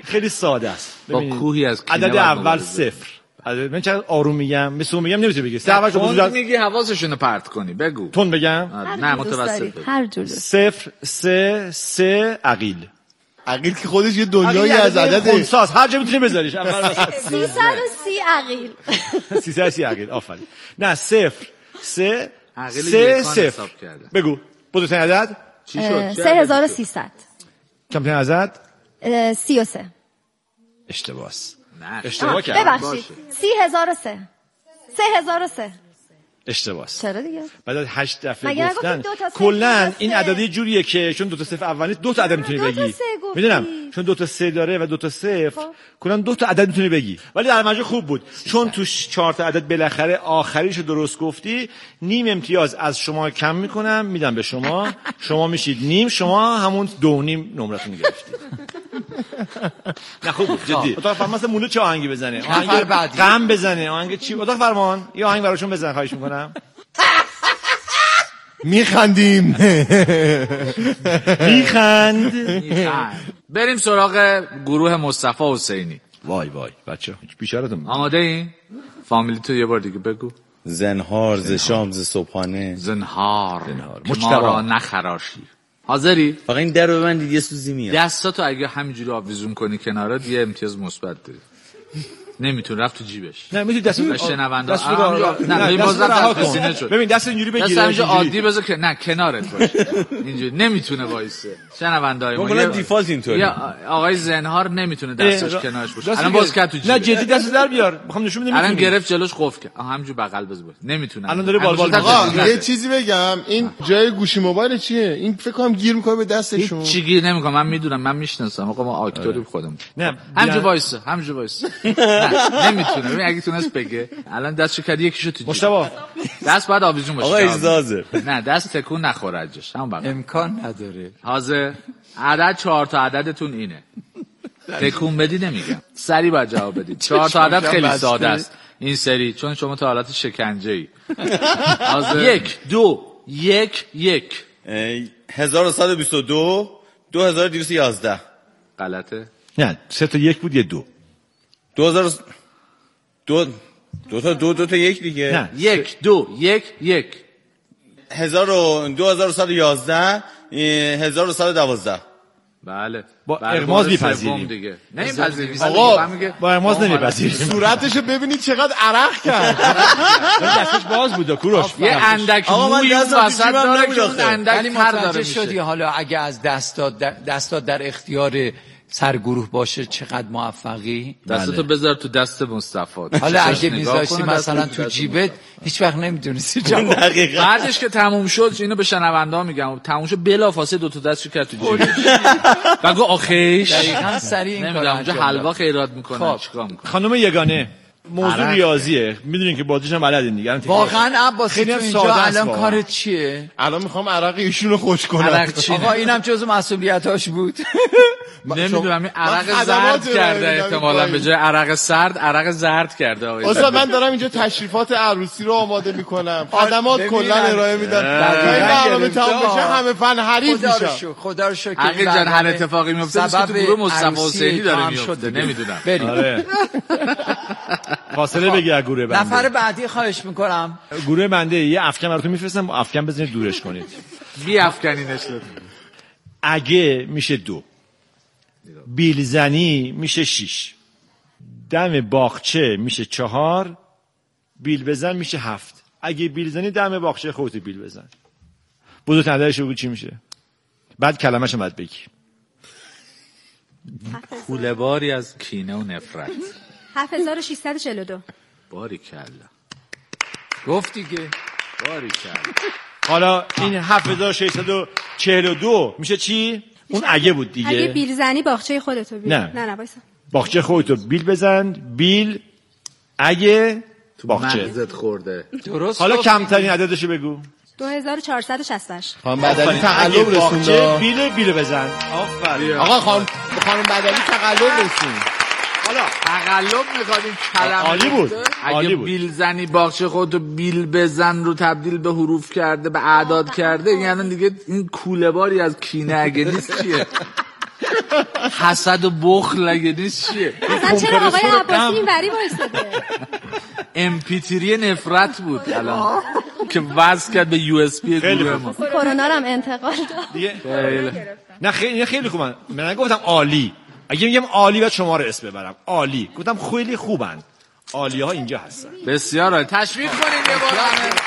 خیلی ساده است. با کوهی از کینه عدد اول 0. من چقدر آروم میگم، مثل میگم نمیتونی بگی. تون میگی حواسشونو پرت کنی. بگو. تون بگم؟ نه متوسط. هر جور. 0 3 3 عقیل. عقیل که خودش یه دنیایی از عدده. خونساز هر جا میتونی بذاریش. 330 عقیل. 330 عقیل. آفرین. نه 0 3 3 0. بگو. بزرگترین عدد چی شد؟ 3300. کمترین عدد 33. اشتباهست. نه اشتباه کردم. ببخشید 30003. 3003. اشتباهست. چرا دیگه؟ بعد از 8 دفعه گفتن کلا این عددی جوریه که چون 2 تا صفر اولی 2 تا عدد میتونی بگی. میدونم چون 2 تا 3 داره و 2 تا 0 کلا 2 تا عدد میتونی بگی. ولی در مجموع خوب بود چون تو 4 تا عدد بالاخره آخریشو درست گفتی. نیم امتیاز از شما کم میکنم میدم به شما. شما میشید نیم، شما همون 2.5 نمرتون گرفتید. نه خوب بود جدی. اتاق فرمان مثلا مولو چه آهنگی بزنه؟ آهنگ غم بزنه، آهنگ چی؟ اتاق فرمان یه آهنگ براشون بزن خواهش میکنم. میخندیم. میخند. بریم سراغ گروه مصطفی حسینی. وای بچه بیچاره‌تون. آماده این؟ فامیلی تو یه بار دیگه بگو. زنهار ز شام ز صبحانه. زنهار ما را نخراشی. حاضری؟ فقط این در رو ببندید یه سوزی میاد. دستاتو اگه همینجوری آویزون کنی کنارت یه امتیاز مثبت داری. نمیتونه رفت تو جیبش. نه میتونی دستو نه بازم دست سینه شد. ببین دست اینجوری بگیره. دست همینجوری عادی بذار که نه کنارت باشه. اینجوری نمیتونه وایسه. شنونده‌های ما یه دیفالت اینطوری. آقای زنهار نمیتونه دستش کنارش باشه. الان باز کرد تو جیب. نه جدی دستو در بیار. میخوام نشون بدم. الان گرفت جلوش قفل کرد. همینجوری بغل بذار. نمیتونه. الان داره بالبال. یه چیزی بگم این جای گوشی موبایل چیه؟ این فکر کنم گیر میکنه به دستشون. چی گیر نمیکنه؟ من میدونم، من میشناسم. آقا ما آکتوری خودم. نه همینجوری وایسه. نمیتونه. ببین اگه تونست بگه الان دستشو کردی یکیشو تو جیب. مشتبه دست بعد آویزون باشه. آقا اجازه. نه دست تکون نخوره ازش. همون بغل. امکان نداره. حاضر عدد 4 تا عددتون اینه. تکون بدی نمیگم. سری باید جواب بدید. 4 تا عدد خیلی ساده است این سری چون شما تا حالت شکنجه‌ای. حاضر 1 2 1 1 1122 2211. غلطه. نه 3 تا 1 بود یه 2. 2000 دو تا یک دیگه. نه 1 2 1 1 2111 1112. بله با اغماز میپذیریم دیگه. نمیپذیریم آقا با اغماز نمیپذیریم. صورتشو ببینید چقدر عرق کرد. دستش باز بود کوروش. یه اندک موی وسط داره که اون اندک تر داره شدی. حالا اگه از دستات در اختیار سرگروه باشه چقدر موفقی. دستتو بذار تو دست مصطفی. حالا اگه میذاشتی مثلا تو جیبت هیچ وقت نمیدونستی جواب. بعدش که تموم شد اینو به شنونده ها میگم تموم شد بلافاصله 2 تا دستشو کرد تو جیبش. بگو آخیش دقیقاً سریع این کارو اونجا حلوا خیرات میکنه. چیکار میکنه؟ خانم یگانه موضوع ریاضیه. میدونین که بازیش هم بلدین دیگه. واقعا عباس خیلی تو اینجا ساده الان است. کارت چیه؟ الان میخوام عرق ایشونو خوش کنم. آقا اینم جزو مسئولیتاش بود. نمیدونم این عرق زرد کرده احتمالاً به جای عرق سرد عرق زرد کرده. آقا من دارم اینجا تشریفات عروسی رو آماده میکنم. خدمات کلا ارائه میدم. این برنامه تمام بشه همه فن حریف میشن. خدا رو شکر. عقیل جان هر اتفاقی میفته تو گروه مصطفی حسینی داره میفته. نمیدونم. بریم. فاصله بگی از گروه بنده. نفر بعدی خواهش میکنم. گروه بنده یه افکن براتون میفرستم. افکن بزنید دورش کنید. بی افکنینش لطفا. اگه میشه 2. بیلزنی میشه 6. دم باغچه میشه 4. بیل بزن میشه 7. اگه بیل زنی دم باغچه خودت بیل بزن. بزرگترین عددش بگو چی میشه. بعد کلمه‌شو باید بگی. کوله باری از کینه و نفرت. 7642. باریکلا. گفت دیگه. باریکلا. حالا این 7642 میشه چی؟ اون اگه بود دیگه. اگه بیل زنی باغچه خودتو بیل. نه وایسا. باغچه خودتو بیل بزن. بیل اگه باغچه مغزت خورده. درست. حالا کمترین عددشو بگو. 2468. خانم بدلی تقلب رسوند. بیل بزن. آفرین. آقا خانم بدلی تقلب رسوند. حالا تقلب می‌خوادیم کلمه عالی بود. اگه بیل زنی باغچه خودتو بیل بزن رو تبدیل به حروف کرده به اعداد کرده یعنی دیگه این کوله باری از کینه اگه نیست چیه؟ حسد و بخل اگه نیست چیه؟ اصلا چرا آقای عباسی این بری وایساده؟ امپیتری نفرت بود الان که وصل کرد به یو اس پی گروه ما. کرونا رو هم انتقال داد. نه خیلی خوبن. من گفتم عالی. اگه میگم عالی و شما رو اسم ببرم عالی، گفتم خیلی خوبن. عالی ها اینجا هستن. بسیار عالی. تشویق کنید یه بار همه.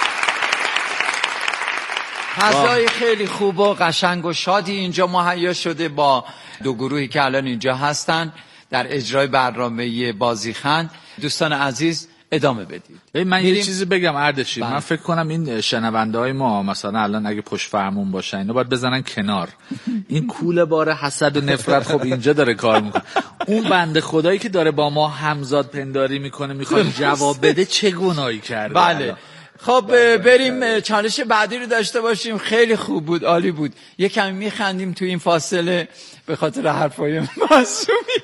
فضای خیلی خوب و قشنگ و شادی اینجا مهیا شده با دو گروهی که الان اینجا هستن در اجرای برنامه بازیخند. دوستان عزیز ادامه بدید. من یه چیزی بگم اردشیر، من فکر کنم این شنونده های ما مثلا الان اگه پشت فرمون باشن اینا باید بزنن کنار. این کوله بار حسد و نفرت خب اینجا داره کار میکنه. اون بنده خدایی که داره با ما همزاد پنداری میکنه میخواد جواب بده چه گناهی کرده. بله خب بریم چالش بعدی رو داشته باشیم. خیلی خوب بود، عالی بود. یه کمی میخندیم تو این فاصله به خاطر حرفای معصومی.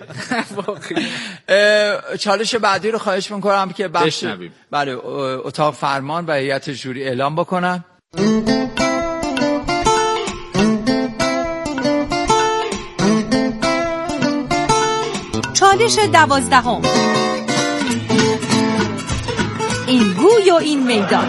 چالش بعدی رو خواهش میکنم که بله اتاق فرمان و هیئت جوری اعلام بکنن. چالش 12. این گوی و این میدان.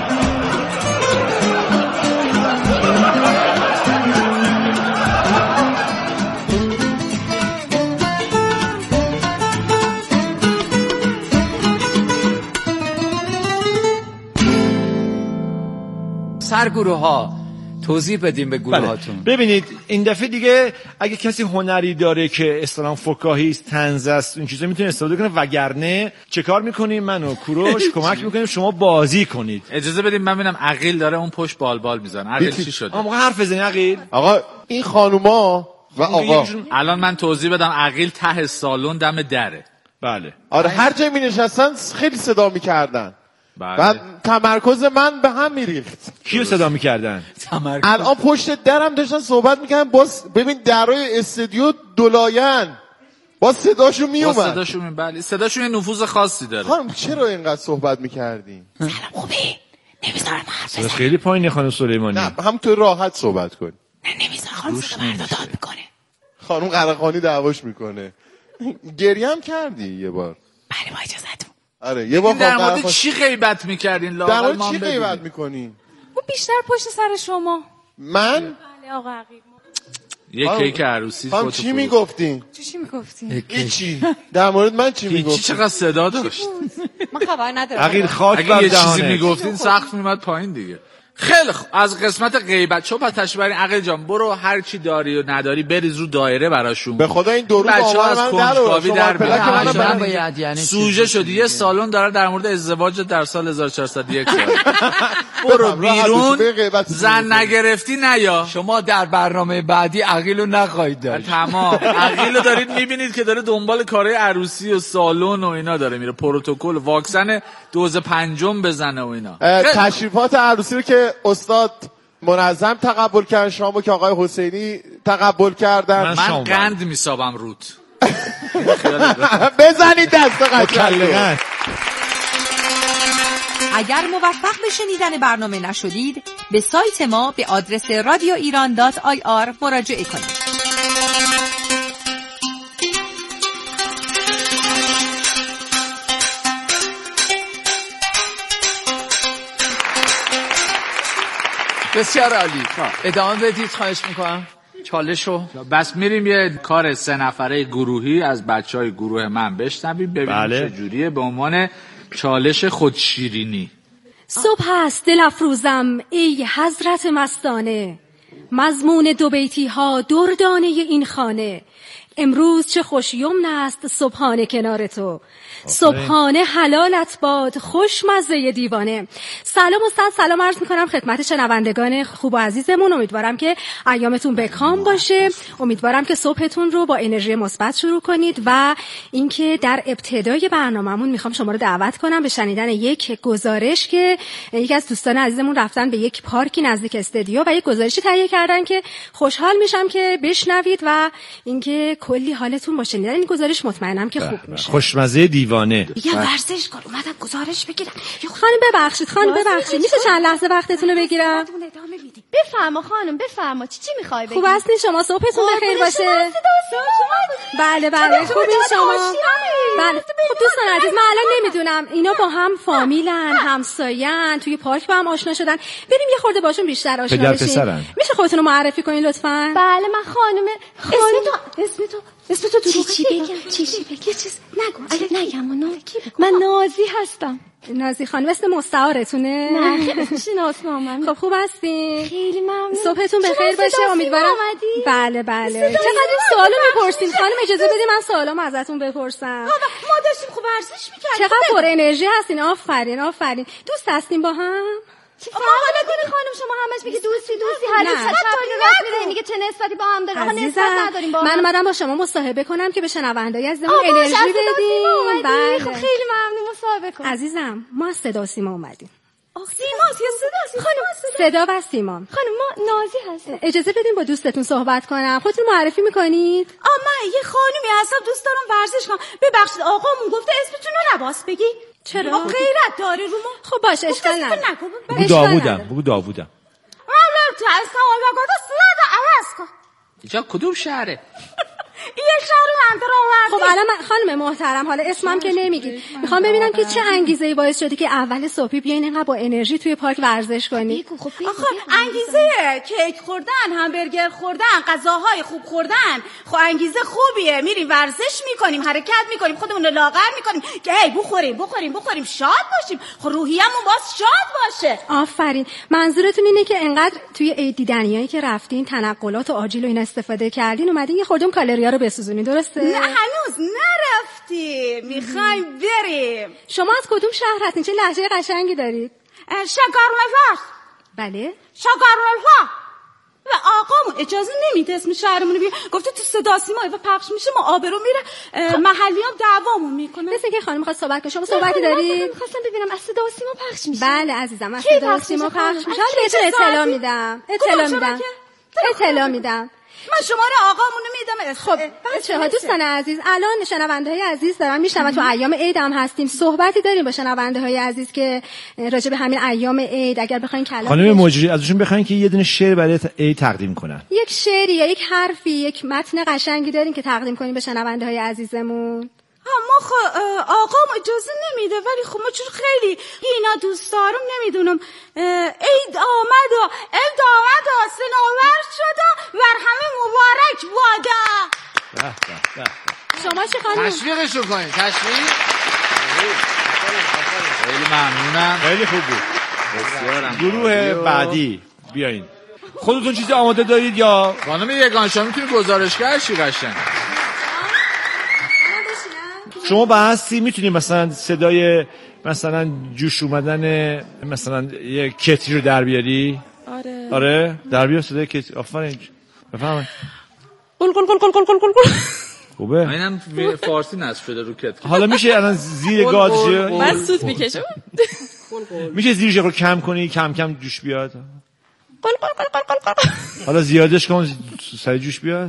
سرگروه ها توضیح بدیم به گروه هاتون. ببینید این دفعه دیگه اگه کسی هنری داره که اصطلاحاً فکاهی است، طنز است، این چیزا میتونه استفاده کنه، وگرنه چه کار میکنیم؟ من و کوروش کمک میکنیم شما بازی کنید. اجازه بدیم من ببینم عقیل داره اون پشت بال میزنه. عقیل چی شده؟ آقا حرف بزنید عقیل. آقا این خانوما و آقا الان من توضیح بدم. عقیل ته سالن دم دره. بله. آره هر جای می‌نشستن خیلی صدا می‌کردن. بعد تمرکز من به هم میریخت. کیو صدا میکردن؟ الان پشت درم داشتن صحبت میکردن. باز ببین درای استودیو دولاین باز صداشون میومد. باز صداشون بله صداشون یه نفوذ خاصی داره. خانم چرا اینقدر صحبت میکردین؟ سلام خوبه؟ نمیذارم حرف بزنم. خیلی پایینه خانم سلیمانی. نه هم تو راحت صحبت کن. نه نمیذارم. خانم صدا مردا داد میکنه. خانم قرقانی دعواش میکنه. گریه هم کردی یه بار؟ بله با اجازهتون. آره یه بار در مورد چی غیبت میکردین؟ در مورد چی غیبت میکنین؟ اون بیشتر پشت سر شما. من؟ بله آقا عقیل. یه کیک عروسی فوتو. چی میگفتین؟ چی میگفتین؟ هیچی. در مورد من چی میگفتین؟ هیچی. چقدر صدا داشت؟ من خبر ندارم. عقیل خاک اگه بر یه چیزی دهانه. میگفتین سقف میومد پایین دیگه. خیلی خوب از قسمت غیبت چون پس تشبیه عقیل جان برو هر چی داری و نداری بریز رو دایره براشون. به خدا این درود بچه‌ها از من کنجکاوی در باید یعنی سوژه شدی. یه سالن داره در مورد ازدواج در سال 1401 برو بیرون. زن نگرفتی نیا. شما در برنامه بعدی عقیلو نخواهید داشت. تمام. عقیلو دارید میبینید که داره دنبال کارهای عروسی و سالن و اینا داره میره. پروتکل واکسن دوز پنجم بزنه و اینا. تشریفات عروسی رو که استاد منظم تقبل کردن، شامو که آقای حسینی تقبل کردن. من قند میسابم روت. بزنید دست قشنگ. اگر موفق به شنیدن برنامه نشدید به سایت ما به آدرس radioiran.ir مراجعه کنید. بسیار عالی. ادامه بدید خواهش میکنم چالشو. بس میریم یه کار 3 نفره گروهی از بچهای گروه من بشنویم ببینیم چجوریه به عنوان چالش خودشیرینی. صبح است دل افروزم ای حضرت مستانه، مضمون 2 بیتی ها دردانه این خانه. امروز چه خوش یمن است صبحانه کنار تو، صبحانه حلالت باد خوشمزه دیوانه. سلام استاد، سلام عرض میکنم خدمت شنوندگان خوب و عزیزمون. امیدوارم که ایامتون بکام باشه، امیدوارم که صبحتون رو با انرژی مثبت شروع کنید و اینکه در ابتدای برنامه‌مون میخوام شما رو دعوت کنم به شنیدن یک گزارش که یکی از دوستان عزیزمون رفتن به یک پارکی نزدیک استودیو و یک گزارشی تهیه کردن که خوشحال میشم که بشنوید و اینکه کلی حالتون با شنیدن این گزارش مطمئنم که خوب میشه. خوشمزه دیوانه. یه ورزش کار اومدم گزارش بگیرم. خانم ببخشید میشه چند لحظه وقتتون رو بگیرم؟ بفرما خانم بفرما چی میخوای بگی؟ خوب هستین شما؟ صبحتون بخیر باشه. بله خوبین شما؟ بله. خب دوستان عزیز، من الان نمیدونم اینا با هم فامیلن، همساین، توی پارک با هم آشنا شدن، بریم یه خورده باشون بیشتر آشنا بشیم. میشه خودتون رو معرفی کنین لطفاً؟ بله من خانم. اسم تو چی بگم؟ یه چیز نگو. اگه نگم من نازی هستم. نازی خانم اسم مستعارتونه؟ نه خیلی شناسنامه‌ام. خب خوب هستین؟ خیلی ممنون. صبحتون بخیر باشه. امیدوارم. بله چقدر سوالو میپرسین خانم؟ اجازه بدید من سوالامو ازتون بپرسم. ما داشتیم خوب ورزش می‌کردیم. چقدر پر انرژی هستین. آفرین. دوست هستین با هم؟ حالا دیگه خانم شما همش میگی دوستی حالا چطوری دیگه چه نسبتی با هم داریم؟ ما نسبت نداریم با هم. من اومدم با شما مصاحبه کنم که به شنونده‌های عزیزمون انرژی بدیم. بله خب خیلی ممنون. مصاحبه کن عزیزم. ما از صدا سیما اومدیم. سیماست یا صدا؟ خانم صدا و سیما. خانم ما نازی هستیم. اجازه بدین با دوستتون صحبت کنم. خودتون معرفی میکنید؟ من یه خانومی هستم دوست دارم ورزش کنم. ببخشید آقامون گفته اسمتون رو نباس بگی. چرا؟ غیرت داره رو ما. خب باشه اشکال نداره. بگو داوودم. تو اصلا آقا صدا عوض کن. اینجا کدوم شهره؟ یه شهر خب الان خانم محترم حالا اسمم که نمیگید، میخوام ببینم که چه انگیزه‌ای باعث شده که اول صبحی بیاین اینقدر با انرژی توی پارک ورزش کنید؟ انگیزه کیک خوردن، همبرگر خوردن، غذاهای خوب خوردن. خب انگیزه خوبیه، میریم ورزش میکنیم، حرکت میکنیم، خودمون رو لاغر میکنیم که هی بخوریم شاد باشیم. خب روحیه‌مون باز شاد باشه. آفرین. منظورتون اینه که انقدر توی عید دیدنیایی که رفتین، تنقلات و آجیل و این استفاده کردین، اومدین یه خورده کالری‌ها رو بسوزونین، درسته؟ نه هنوز نرفتیم، میخوایم بریم. شما از کدوم شهر هستین؟ چه لهجه قشنگی دارید؟ شگرمفر. بله شگرمفر. و آقامون اجازه نمیده اسم شهرمون رو گفته تو صدا سیما و پخش میشه ما آبرو میره، محلیام دعوامون میکنه. مثل که خانم میخواد صحبت کنه. شما صحبتی دارید؟ میخواستم ببینم از صدا سیما پخش میشه. بله عزیزم از صدا سیما پخش میشه. بهتون اطلاع میدم. من شماره آقامونو میدم. خب بچه‌ها دوستان عزیز، الان شنونده‌های عزیز دارن میشنون، تو ایام عید هم هستیم، صحبتی داریم با شنونده‌های عزیز که راجع به همین ایام عید اگر بخواین کلام خانم مجری ازشون بخواین که یه دونه شعر برای عید تقدیم کنن. یک شعری یا یک حرفی، یک متن قشنگی دارین که تقدیم کنین به شنونده‌های عزیزمون؟ ما آقام اجازه نمیده، ولی خب ما چون خیلی اینا دوست دارم نمیدونم. عید آمد و سنوور شد و همه مبارک بادا. شما چه خانم؟ تشویقشو کنید. تشویق. خیلی ممنونم. خیلی خوب بود. بسیارم. گروه بعدی بیاین. خودتون چیزی آماده دارید یا خانم یگان شما میتونید گزارشگر شی قشنگ. شما بحثی میتونی مثلا صدای مثلا جوش اومدن مثلا یه کتری رو در بیاری؟ آره در بیار صدای کتری. آفرین بفهمید. قل خوبه. اینم فارسی نصب شده رو کتری. حالا میشه الان زیر گاز من سوت میکشم. میشه زیرش رو کم کنی، کم کم جوش بیاد. حالا زیادش کن سری جوش بیاد.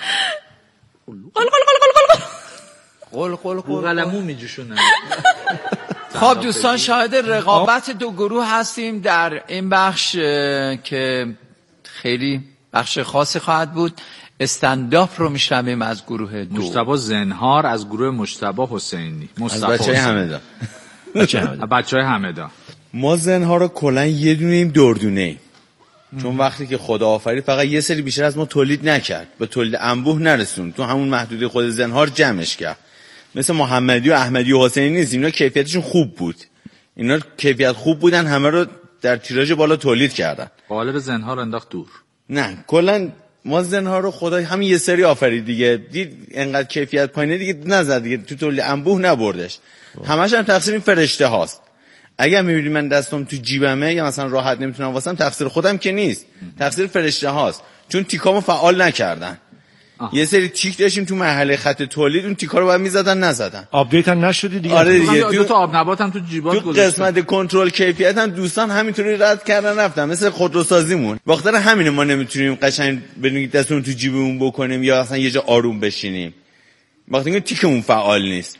قلمو میجوشونه. خب دوستان شاهد رقابت دو گروه هستیم در این بخش که خیلی بخش خاصی خواهد بود. استنداپ رو میشنویم از گروه دو. مجتبی زنهار از گروه مجتبی حسینی. از بچه‌های همدان. بچه‌های همدان. ما زنهار رو کلا یه دونه ایم دردونه ایم. چون وقتی که خدا آفرید فقط یه سری بیشتر از ما تولید نکرد، به تولید انبوه نرسون، تو همون محدوده خود زنهار جمعش کرد. مثل محمدی و احمدی و حسینی نیست، اینا کیفیتشون خوب بود، اینا کیفیت خوب بودن، همه رو در تیراژ بالا تولید کردن. قالب زنهار انداخت دور. نه کلا ما زنهار رو خدا همین یه سری آفرید دیگه، دید انقدر کیفیت پایینه دیگه نزد دیگه، تو تولید انبوه نبردش. همش هم تقصیر این فرشته هاست. اگر میبینی من دستم تو جیبمه یا مثلا راحت نمیتونم واسم، تقصیر خودم که نیست، تقصیر فرشته هاست، چون تیکامو فعال نکردن. یه سری تیک داشتیم تو مرحله خط تولید، اون تیکا رو باید میزدن نزدن، آپدیت هم نشدی دیگه. آره دیگه دو تا آب نبات هم تو جیبات گذاشتن. تو قسمت کنترل کیفیت هم دوستان همینطوری رد کردن رفتن، مثل خودروسازیمون. بخاطر همین ما نمیتونیم قشنگ بریم دستمون تو جیبمون بکنیم یا اصلا یه جا آروم بشینیم، وقتی که تیکمون فعال نیست.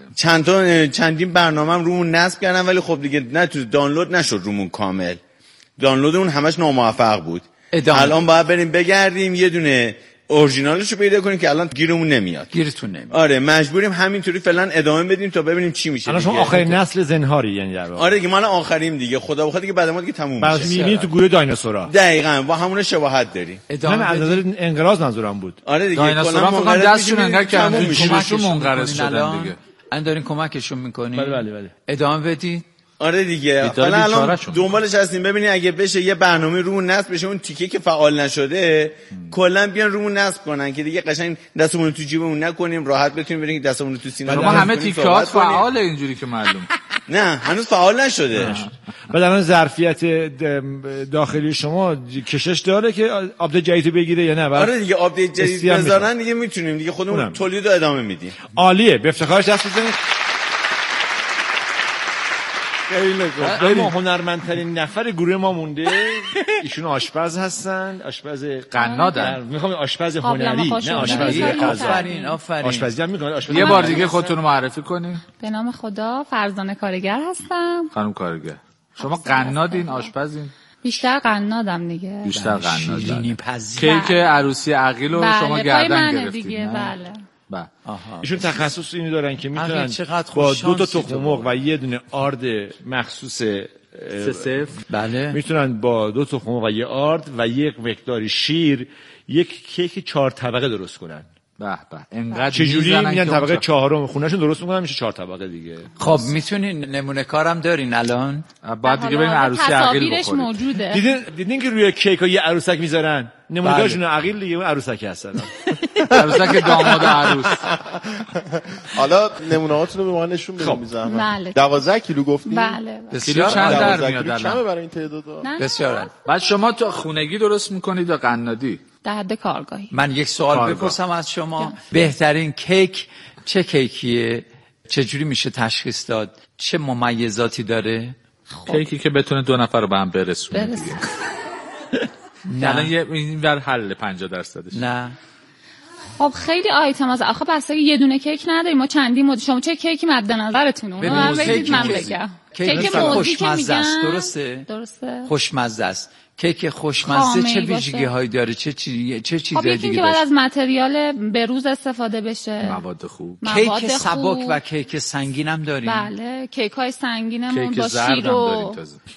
بله. چندین برنامه‌ام رومون نصب کردم، ولی خب دیگه نه تو دانلود نشد رومون کامل. دانلود اون همش ناموفق بود. الان باید بریم بگردیم یه دونه اورجینالش رو پیدا کنیم که الان گیرمون نمیاد. گیرتون نمیاد. آره مجبوریم همینطوری فعلا ادامه بدیم تا ببینیم چی میشه. الان شما آخرین نسل زنهاری یعنی در واقع. آره دیگه ما الان آخریم دیگه. خدا بخواد دیگه بعد ما دیگه تموم میشه. میبینید تو گروه دایناسورا. دقیقاً با همون شباهت داریم. من از نظر انقراض منظورم بود. آره دیگه دایناسورا فقط دستشون انگار که کمشون منقرض شدن دیگه. الان دارین کمکشون میکنین. بله. ادامه بدید. آره دیگه. حالا الان دنبالش هستیم ببینید اگه بشه یه برنامه رومون نصب بشه اون تیکه که فعال نشده کلا بیان رومون نصب کنن که دیگه قشنگ دستمون رو تو جیبمون نکنیم راحت بتونیم بریم دستمون رو تو سینه. ما همه تیکات فعال اینجوری که معلوم. نه هنوز فعال نشده. بعد الان ظرفیت داخلی شما کشش داره که آپدیت جدید بگیره یا نه؟ آره دیگه آپدیت جدید بذارن دیگه میتونیم دیگه خودمون تولید رو ادامه میدیم. عالیه به افتخارش دست بزنید. اما هنرمندترین نفر گروه ما مونده ایشون آشپز هستن. آشپز قنادن. میخوام آشپز هنری نه آشپزی آفرین آشپزی هم میکنه. یه بار دیگه خودتون رو معرفی کنین. به نام خدا فرزانه کارگر هستم. خانم کارگر شما قنادین آشپزین؟ بیشتر قنادم دیگه. بیشتر قنادن. کیک عروسی عقیل رو شما گردن گرفتین. بله. ایشون تخصص اینو دارن که میتونن با 2 تا تخم مرغ و یه دونه آرد مخصوص بله میتونن با 2 تخم مرغ و یه آرد و یک مقداری شیر یک کیک 4 طبقه درست کنن. به انقدر چجوری میگن طبقه 4م خونهشون درست میکنن میشه 4 طبقه دیگه. خب میتونین نمونه کارم دارین الان؟ بعد دیگه بریم عروسی عقیل بخوریم. موجوده. دیدین که روی کیک ها یه عروسک میذارن نمونه کارشون عقیل دیگه اون عروسک هستن. عروسک داماد عروس. حالا نمونه‌هاتون رو به ما نشون بدید میذارم. بله. 12 کیلو گفتین؟ بله. کیلو چند در میاد الان؟ کمه برای این تعدادا؟ بسیار. بعد شما تو خونگی درست میکنید یا قنادی؟ در حد کارگاهی. من یک سوال بپرسم از شما. بهترین کیک چه کیکیه؟ چجوری میشه تشخیص داد؟ چه ممیزاتی داره؟ کیکی که بتونه 2 نفر رو به هم برسونه دیگه. نه الان این ور حل 50%. نه خب خیلی آیتم از آخه بس یه دونه کیک نداریم ما چندین مدل. شما چه کیکی مد نظرتونه؟ من بگم کیک موزی که میگن درسته خوشمزه است. کیک خوشمزه چه ویژگی‌هایی داره؟ چه چیزایی دیگه که بعد از متریال بروز استفاده بشه. مواد خوب. کیک سبک و کیک سنگین هم داریم. بله کیک‌های سنگینمون با شیر و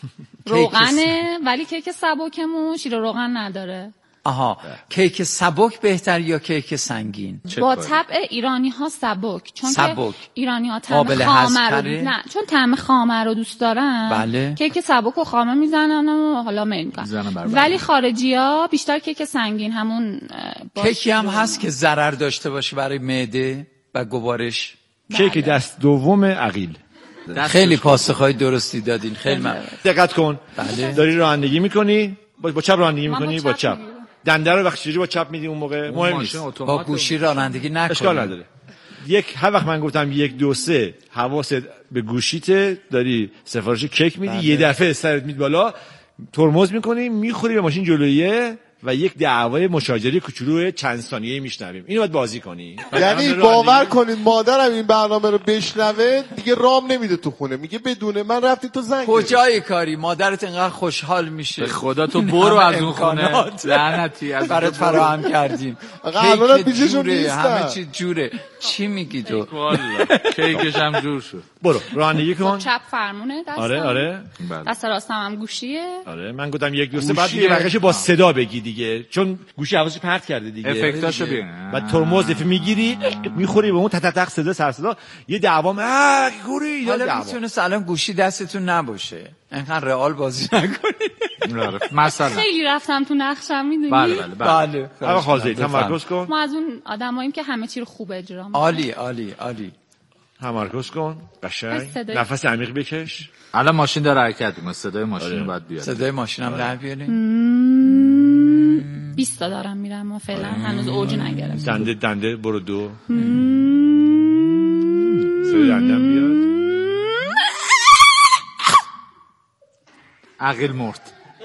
روغنه ولی کیک سبکمون شیر و روغن نداره. آها کیک سبک بهتر یا کیک سنگین؟ با طبع ایرانی ها سبک چون که ایرانی ها طعم خامه رو دوست دارن. بله. کیک سبک و خامه میزنن و حالا میگن ولی خارجی ها بیشتر کیک سنگین همون کیکی هم هست که ضرر داشته باشه برای معده و گوارش. کیک دست دوم عقیل. خیلی پاسخهای درستی دادین. خیلی ممنون. دقت کن. بله. داری رانندگی میکنی با چپ رانندگی میکنی با چپ دنده رو وقتی با چپ میدی اون موقع مهم نیست. با گوشی رانندگی نکنی. اشکال نداره. هر وقت من گفتم 1 2 3 حواست به گوشیته داری سفارش کیک میدی یه دفعه سرت میاد بالا ترمز میکنی میخوری به ماشین جلویه و یک دعوای مشاجره کوچولو چند ثانیه‌ای میشنویم. اینو باید بازی کنی. یعنی باور کنید مادرم این برنامه رو بشنوه دیگه رام نمیده تو خونه میگه بدون من رفتی تو زنگ. کجای کاری مادرت اینقدر خوشحال میشه. به خدا تو برو از اون خونه. لعنتی از برات فراهم کردیم. الان پیششون نیستم. همه چی جوره. چی میگی تو؟ والله کیکش هم جور شد. برو رانندگی کن. چپ فرمونه دستم. آره. دست راستم هم گوشیه. آره من گفتم 1 2 3 بعد دیگه بقیه‌اش با صدا بگی دیگه چون گوشی حواسش پرت کرده دیگه. افکتاشو بیان. بعد ترمز میگیری میخوری به اون تتق صدا سر صدا یه دعوا گوری یا دعوا. میتونه الان گوشی دستتون نباشه. اینقدر رئال بازی نکنید. مثلا خیلی رفتم تو نقشم میدونی. بله. آقا خازی تمرکز کن. ما از اون آدماییم که همه چی رو خوب اجرا میکنیم. عالی. تمرکز کن. قشنگ. نفس عمیق بکش. الان ماشین داره حرکت میکنه. صدای ماشین باید بیاد. صدای ماشینم در بیارین. 20 تا دارم میرم ما فعلا هنوز اوج نگرفتم. دنده برو 2. صدای دندم بیاد. عقیل مرد.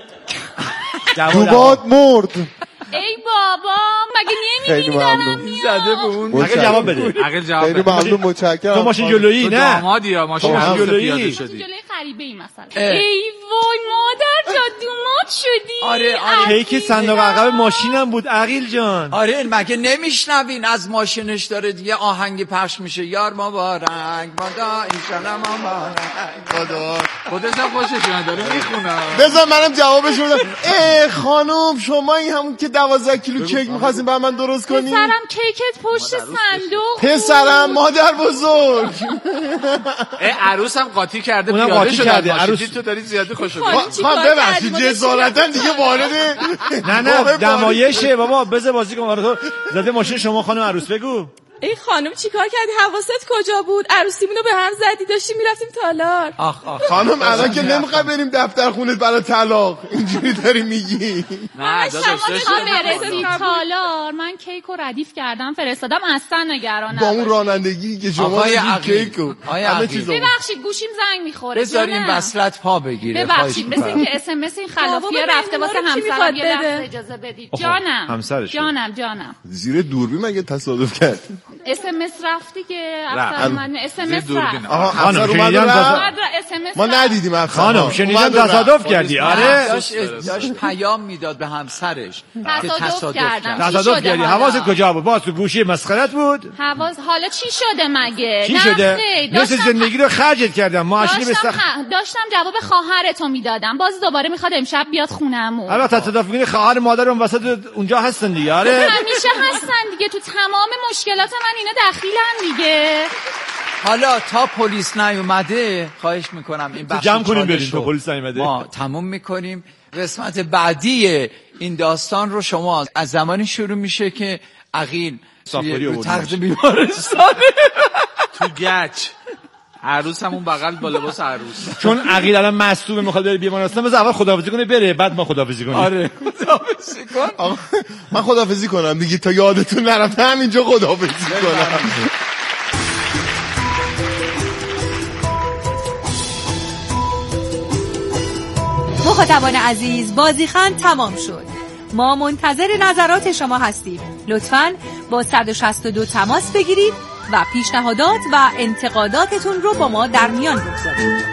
دوباد مرد. ای بابا مگه نمیبینی دارم میاد. زده به اون. عقیل جواب بده. عقیل جواب بده. خیلی ممنون متشکرم. تو ماشین جلویی نه. دامادی یا ماشین جلوی غریبه ای مثلا. ای وای مادر جان دومات شدی. آره کیک صندوق عقب ماشینم بود عقیل جان. آره مگه نمیشنوین از ماشینش داره دیگه آهنگی پخش میشه یار مبارک بادا ایشالا مبارک بادا. خودشم خوشش میاد داره میخونم. بذار منم جوابش بدم. خانم شما این همون که 12 کیلو کیک می‌خواستین برای من درست کنی؟ پسرم کیکت پشت صندوق. پسرم مادر بزرگ. عروسم قاطی کرده پیاده شده. عروس تو داری زیاده خوشو. من ببخشید جسارتا دیگه وارد نه دمایشه بابا بذار بازی کن. تو زده ماشین شما خانم عروس بگو. ای خانم چیکار کردی؟ حواست کجا بود؟ عروسیمونو به هم زدی داشتیم میرفتیم تالار. خانم الان که نمیخوای بریم دفتر خونت برای طلاق اینجوری داری میگی. نه داداش برسید تالار من کیکو ردیف کردم فرستادم اصلا نگران با اون رانندگی که شما کیکو همه چیزو. ببخشید گوشیم زنگ میخوره. بذارین وصلت پا بگیره. ببخشید مثل اینکه اس ام اس این خلافیه رفته واسه همسرم یه لحظه اجازه بدید. جانم زیر دوربین مگه تصادف کرد؟ اس ام اس رفتی که افسر من اس ام اس رفت. خانم ما ندیدیم خانم شنیدم تصادف کردی. آره داشت پیام میداد به همسرش که تصادف کردی. حواست کجا بود؟ باز تو گوشی مسخرت بود؟ حالا چی شده مگه؟ چی شده؟ نصف زندگی رو خرجت کردم. ماشینی داشتم جواب خواهرتو میدادم. باز دوباره میخواد امشب بیاد خونمون. البته تصادف میگه خواهر مادر اون وسط اونجا هستن دیگه. آره همیشه هستن دیگه تو تمام مشکلات من اینا دخیلن دیگه. حالا تا پلیس نیومده خواهش میکنم این بخش جمع کنیم بریم تا پلیس نیومده. ما تموم میکنیم. قسمت بعدی این داستان رو شما از زمانی شروع میشه که عقیل توی تخت بیمارستان تو گچ عروس همون بغل با لباس عروس. چون عقیل الان مصدوم میخواد بره بیمارستان بذار اول خداحافظی کنه بره بعد ما خداحافظی کنیم. آره خداحافظی کن. من خداحافظی کنم دیگه تا یادتون نرفته همینجا خداحافظی کنم. مخاطبان عزیز بازیخوان تمام شد. ما منتظر نظرات شما هستیم. لطفاً با 162 تماس بگیرید و پیشنهادات و انتقاداتتون رو با ما در میان بگذارید.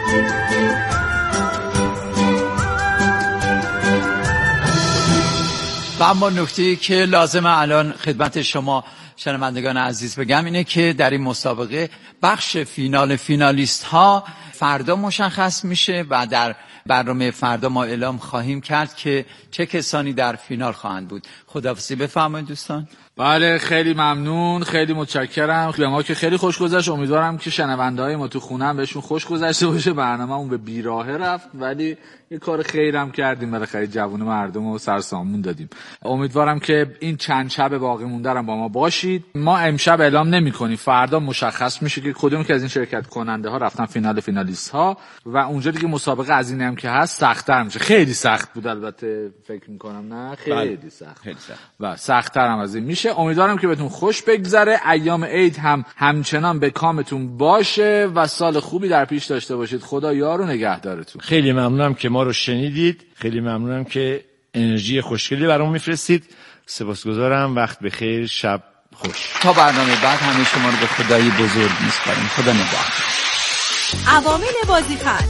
و اما نکته‌ای که لازمه الان خدمت شما شنوندگان عزیز بگم اینه که در این مسابقه بخش فینالیست ها فردا مشخص میشه و در برنامه فردا ما اعلام خواهیم کرد که چه کسانی در فینال خواهند بود. خداحافظی بفرمایید دوستان. بله خیلی ممنون، خیلی متشکرم. به ما که خیلی خوش گذشت. امیدوارم که شنونده‌های ما تو خونه‌ام بهشون خوش گذشته باشه. برنامه‌مون به بیراهه رفت ولی یه کار خیرم کردیم، بالاخره جوون مردم رو سرسامون دادیم. امیدوارم که این چند شب باقی مونده رو با ما باشید. ما امشب اعلام نمی‌کنیم، فردا مشخص میشه که کدوم که از این شرکت کننده ها رفتن فینال فینالیست ها و اونجا دیگه مسابقه از اینم که هست سخت‌تر میشه. خیلی سخت بود البته فکر می‌کنم نه خیلی سخت. و سخت‌تر هم از این میشه. امیدوارم که بهتون خوش بگذره. ایام عید هم همچنان به کامتون باشه و سال خوبی در پیش داشته باشید. خدا یار و نگهدارتون. خیلی ممنونم که ما رو شنیدید. خیلی ممنونم که انرژی خوشگلی برامون میفرستید. سپاسگزارم. وقت بخیر، شب خوش. تا برنامه بعد همه شما رو به خدای بزرگ میسپاریم. خدا نگهدار. عوامل بازیخوان.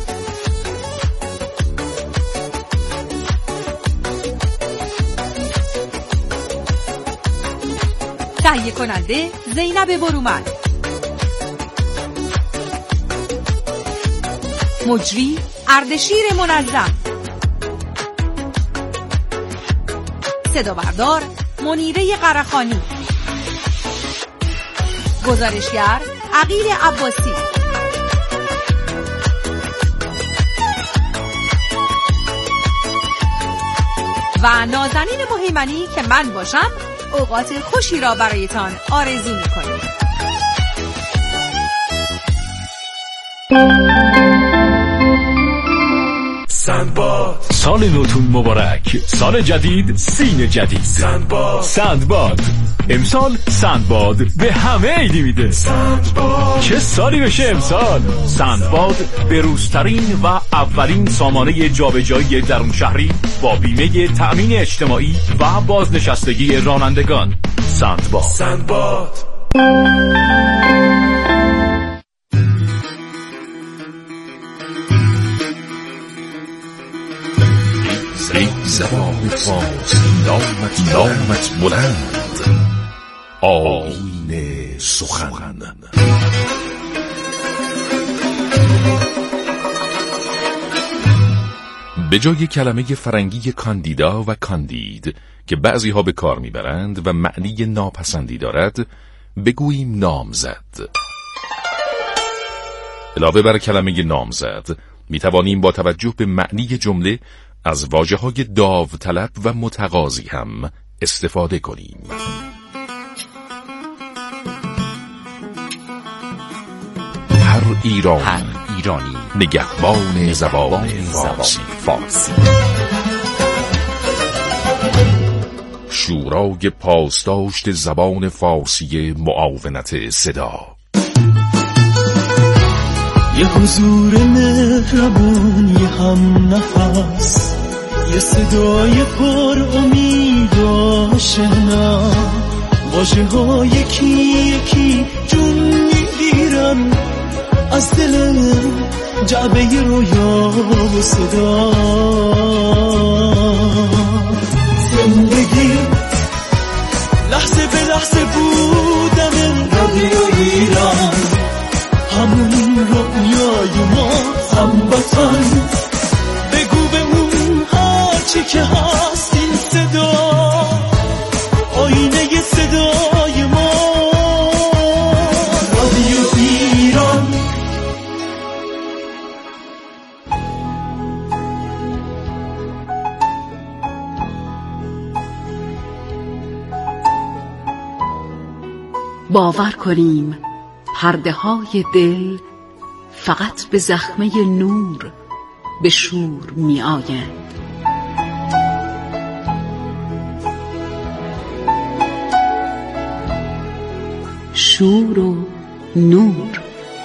تهیه کننده زینب برومند. مجری اردشیر منظم. صدا بردار منیره قرخانی. گزارشگر عقیل عباسی. و نازنین مهیمنی که من باشم اوقات خوشی را برایتان آرزو می‌کنیم. سندباد سال نوتون مبارک. سال جدید سین جدید. سندباد امسال سندباد به همه عیدی میده. سندباد چه سالی بشه امسال. سندباد به روزترین و اولین سامانه جابجایی درون شهری با بیمه تأمین اجتماعی و بازنشستگی رانندگان. سندباد زبان فارسی نامت بلند، آیین سخن. به جای کلمه فرنگی کاندیدا و کاندید که بعضی ها به کار میبرند و معنی ناپسندی دارد، بگوییم نامزد. علاوه بر کلمه نامزد میتوانیم با توجه به معنی جمله از واژه‌های داوطلب و متقاضی هم استفاده کنیم. هر ایرانی نگهبان زبان فارسی. شورای پاسداشت زبان فارسی معاونت صدا. یه حضور مهربون، یه هم نفس، یه صدای پر امید و آشنا، واژه ها یکی یکی جون میگیرن از دل جعبه رویا و صدا. زندگی لحظه به لحظه بودم رادیو ایران، همون رویای ما هموطن. بگو به اون هرچی که هست این صدا، آینه صدای ما، رادیو ایران. باور کنیم پرده های دل فقط به زخمه نور به شور می آیند. شور و نور.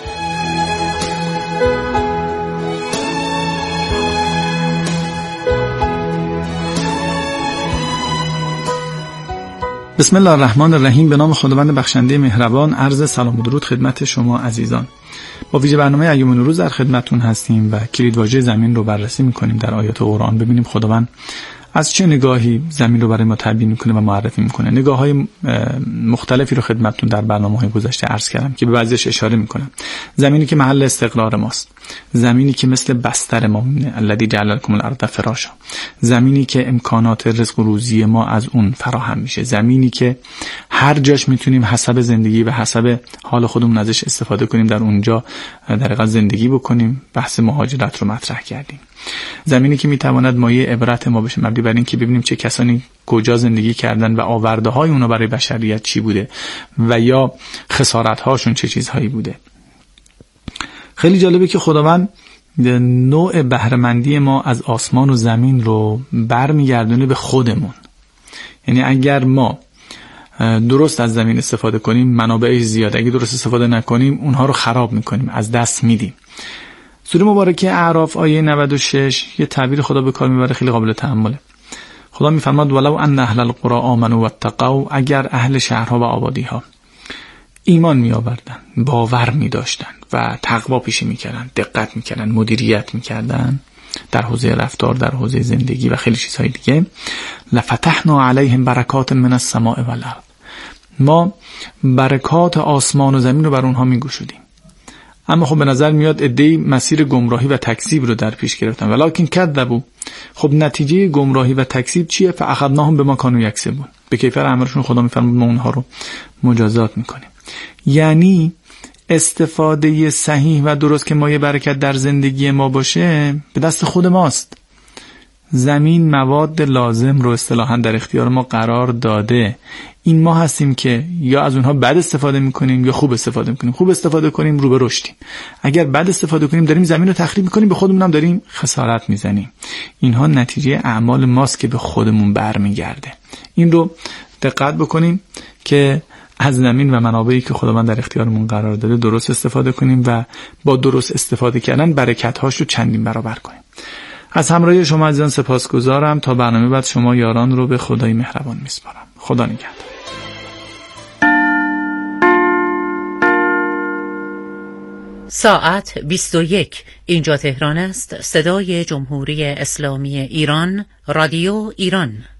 بسم الله الرحمن الرحیم. به نام خداوند بخشنده مهربان. عرض سلام و درود خدمت شما عزیزان. با ویژه برنامه ایام نوروز در خدمتتون هستیم و کلیدواژه زمین رو بررسی می‌کنیم در آیات قرآن. ببینیم خداوند از چه نگاهی زمین رو برای ما تبیین می‌کنه و معرفی می‌کنه. نگاه‌های مختلفی رو خدمتتون در برنامه‌های گذشته عرض کردم که به بعضیش اشاره می‌کنم. زمینی که محل استقرار ماست، زمینی که مثل بستر ما میمونه، الذی جعل لکم الارض فراشا، زمینی که امکانات رزق و روزی ما از اون فراهم میشه، زمینی که هر جاش میتونیم حسب زندگی و حسب حال خودمون ازش استفاده کنیم، در اونجا در حقیقت زندگی بکنیم. بحث مهاجرت رو مطرح کردیم. زمینی که میتواند مایه عبرت ما بشه، مبنی بر این که ببینیم چه کسانی کجا زندگی کردن و آورده های اونا برای بشریت چی بوده و یا خسارت هاشون چه چیزهایی بوده. خیلی جالبه که خداوند نوع بهره‌مندی ما از آسمان و زمین رو برمیگردونه به خودمون. یعنی اگر ما درست از زمین استفاده کنیم منابعش زیاده، اگه درست استفاده نکنیم اونها رو خراب میکنیم، از دست میدیم. سوره مبارکه اعراف آیه 96 یه تعبیر خدا به کار میبره خیلی قابل تأمله. خدا میفرماد ولو ان اهل القرى آمنوا واتقوا، اگر اهل شهرها و آبادی‌ها ایمان می آوردن، باور می داشتن و تقوا پیشه می کردن، دقت می کردن، مدیریت می کردن در حوزه رفتار، در حوزه زندگی و خیلی چیزهای دیگه، لفتحنا علیهم برکات من السماء والارض، ما برکات آسمان و زمین رو بر اونها می گشودیم. اما خب به نظر میاد عده‌ای مسیر گمراهی و تکذیب رو در پیش گرفتن. ولکن کذبوا، خب نتیجه گمراهی و تکذیب چیه؟ فاخذناهم بما كانوا یکسبون، به کیفر عملشون خدا میفرماد ما اونها رو مجازات میکنیم. یعنی استفاده صحیح و درست که مایه برکت در زندگی ما باشه به دست خود ماست. زمین مواد لازم رو اصطلاحاً در اختیار ما قرار داده. این ما هستیم که یا از اونها بد استفاده میکنیم یا خوب استفاده میکنیم. خوب استفاده کنیم رو به رشدیم، اگر بد استفاده کنیم داریم زمین رو تخریب میکنیم، به خودمون هم داریم خسارت میزنیم. اینها نتیجه اعمال ماست که به خودمون برمیگرده. این رو دقت بکنیم که از زمین و منابعی که خداوند در اختیارمون قرار داده درست استفاده کنیم و با درست استفاده کردن برکت‌هاش رو چندین برابر کنیم. از همراهی شما عزیزان سپاسگزارم. تا برنامه بعد شما یاران رو به خدای مهربان میسپارم. خدا نگهدار. ساعت 21. اینجا تهران است. صدای جمهوری اسلامی ایران، رادیو ایران.